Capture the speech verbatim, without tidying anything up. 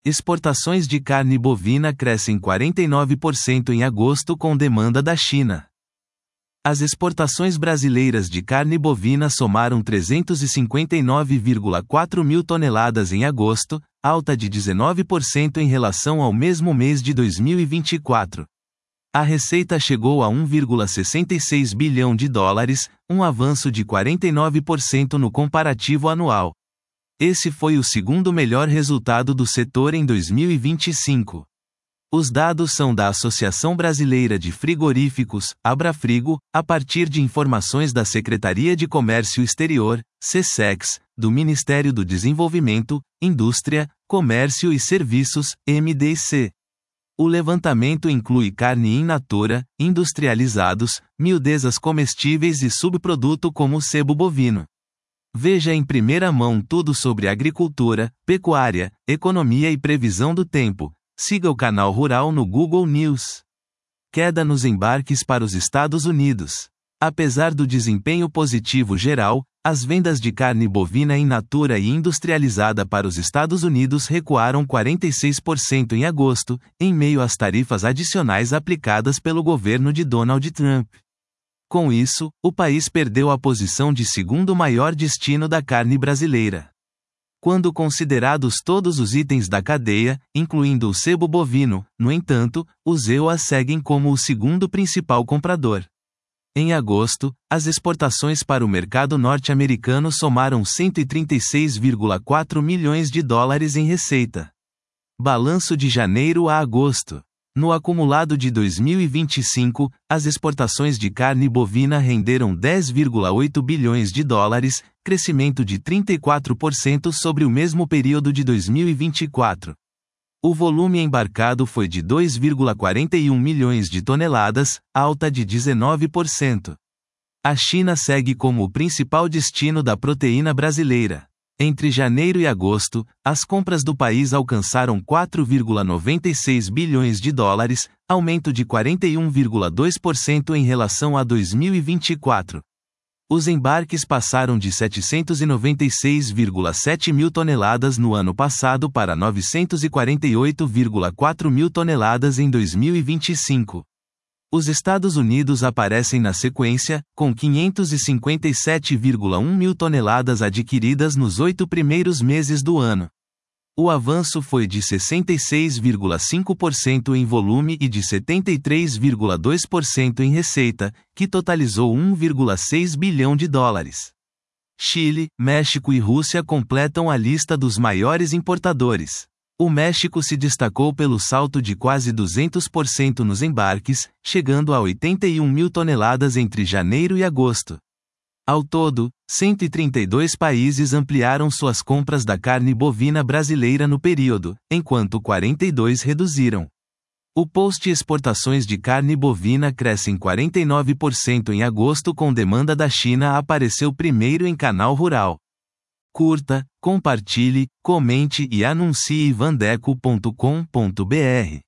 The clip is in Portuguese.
Exportações de carne bovina crescem quarenta e nove por cento em agosto com demanda da China. As exportações brasileiras de carne bovina somaram trezentos e cinquenta e nove vírgula quatro mil toneladas em agosto, alta de dezenove por cento em relação ao mesmo mês de dois mil e vinte e quatro. A receita chegou a um vírgula sessenta e seis bilhão de dólares, um avanço de quarenta e nove por cento no comparativo anual. Esse foi o segundo melhor resultado do setor em dois mil e vinte e cinco. Os dados são da Associação Brasileira de Frigoríficos, Abrafrigo, a partir de informações da Secretaria de Comércio Exterior, SECEX, do Ministério do Desenvolvimento, Indústria, Comércio e Serviços, M D C. O levantamento inclui carne in natura, industrializados, miudezas comestíveis e subproduto como o sebo bovino. Veja em primeira mão tudo sobre agricultura, pecuária, economia e previsão do tempo. Siga o canal Rural no Google News. Queda nos embarques para os Estados Unidos. Apesar do desempenho positivo geral, as vendas de carne bovina in natura e industrializada para os Estados Unidos recuaram quarenta e seis por cento em agosto, em meio às tarifas adicionais aplicadas pelo governo de Donald Trump. Com isso, o país perdeu a posição de segundo maior destino da carne brasileira. Quando considerados todos os itens da cadeia, incluindo o sebo bovino, no entanto, os E U A seguem como o segundo principal comprador. Em agosto, as exportações para o mercado norte-americano somaram cento e trinta e seis vírgula quatro milhões de dólares em receita. Balanço de janeiro a agosto. No acumulado de dois mil e vinte e cinco, as exportações de carne bovina renderam dez vírgula oito bilhões de dólares, crescimento de trinta e quatro por cento sobre o mesmo período de dois mil e vinte e quatro. O volume embarcado foi de dois vírgula quarenta e um milhões de toneladas, alta de dezenove por cento. A China segue como o principal destino da proteína brasileira. Entre janeiro e agosto, as compras do país alcançaram quatro vírgula noventa e seis bilhões de dólares, aumento de quarenta e um vírgula dois por cento em relação a dois mil e vinte e quatro. Os embarques passaram de setecentos e noventa e seis vírgula sete mil toneladas no ano passado para novecentos e quarenta e oito vírgula quatro mil toneladas em dois mil e vinte e cinco. Os Estados Unidos aparecem na sequência, com quinhentos e cinquenta e sete vírgula um mil toneladas adquiridas nos oito primeiros meses do ano. O avanço foi de sessenta e seis vírgula cinco por cento em volume e de setenta e três vírgula dois por cento em receita, que totalizou um vírgula seis bilhão de dólares. Chile, México e Rússia completam a lista dos maiores importadores. O México se destacou pelo salto de quase duzentos por cento nos embarques, chegando a oitenta e um mil toneladas entre janeiro e agosto. Ao todo, cento e trinta e dois países ampliaram suas compras da carne bovina brasileira no período, enquanto quarenta e dois reduziram. O post exportações de carne bovina crescem quarenta e nove por cento em agosto com demanda da China apareceu primeiro em canal Rural. Curta, compartilhe, comente e anuncie vandeco ponto com ponto br.